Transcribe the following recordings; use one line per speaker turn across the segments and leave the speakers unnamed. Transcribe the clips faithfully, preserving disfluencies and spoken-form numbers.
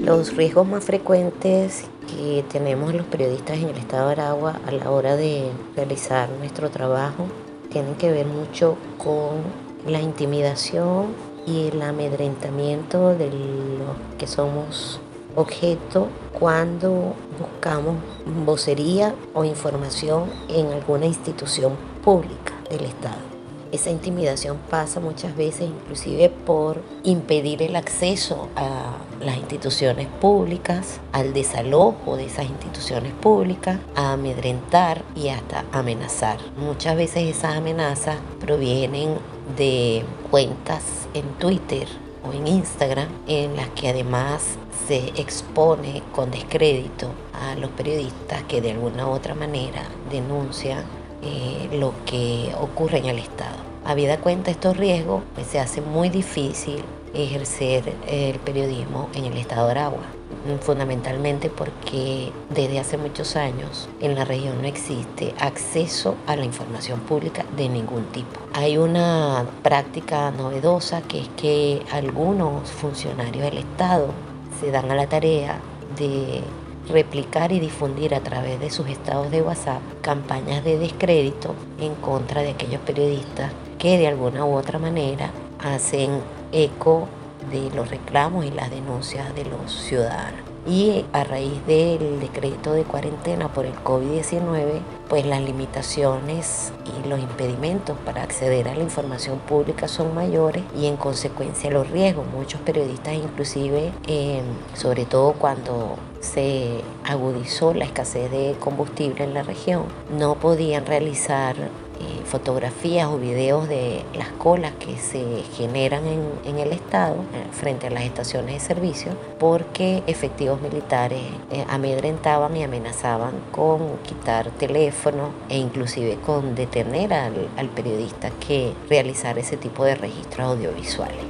Los riesgos más frecuentes que tenemos los periodistas en el estado de Aragua a la hora de realizar nuestro trabajo tienen que ver mucho con la intimidación y el amedrentamiento de los que somos objeto cuando buscamos vocería o información en alguna institución pública del Estado. Esa intimidación pasa muchas veces inclusive por impedir el acceso a las instituciones públicas, al desalojo de esas instituciones públicas, a amedrentar y hasta amenazar. Muchas veces esas amenazas provienen de cuentas en Twitter o en Instagram en las que además se expone con descrédito a los periodistas que de alguna u otra manera denuncian eh, lo que ocurre en el Estado. Habida cuenta estos riesgos, pues se hace muy difícil ejercer el periodismo en el Estado de Aragua, fundamentalmente porque desde hace muchos años en la región no existe acceso a la información pública de ningún tipo. Hay una práctica novedosa que es que algunos funcionarios del Estado se dan a la tarea de replicar y difundir a través de sus estados de WhatsApp campañas de descrédito en contra de aquellos periodistas que de alguna u otra manera hacen eco de los reclamos y las denuncias de los ciudadanos. Y a raíz del decreto de cuarentena por el COVID diecinueve, pues las limitaciones y los impedimentos para acceder a la información pública son mayores y en consecuencia los riesgos. Muchos periodistas inclusive, eh, sobre todo cuando se agudizó la escasez de combustible en la región, no podían realizar Eh, fotografías o videos de las colas que se generan en, en el estado eh, frente a las estaciones de servicio porque efectivos militares eh, amedrentaban y amenazaban con quitar teléfono e inclusive con detener al, al periodista que realizara ese tipo de registros audiovisuales.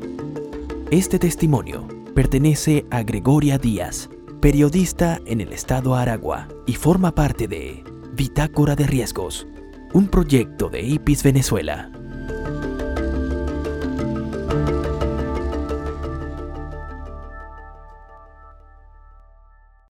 Este testimonio pertenece a Gregoria Díaz, periodista en el estado Aragua y forma parte de Bitácora de Riesgos, un proyecto de I P I S Venezuela.